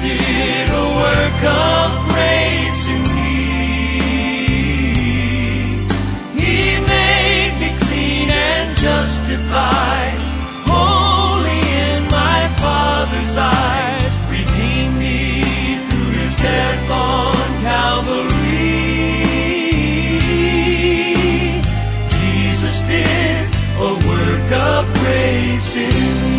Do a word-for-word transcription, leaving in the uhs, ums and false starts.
did a work of grace in me. He made me clean and justified, holy in my Father's eyes, redeemed me through His death on Calvary. Jesus did a work of grace in me.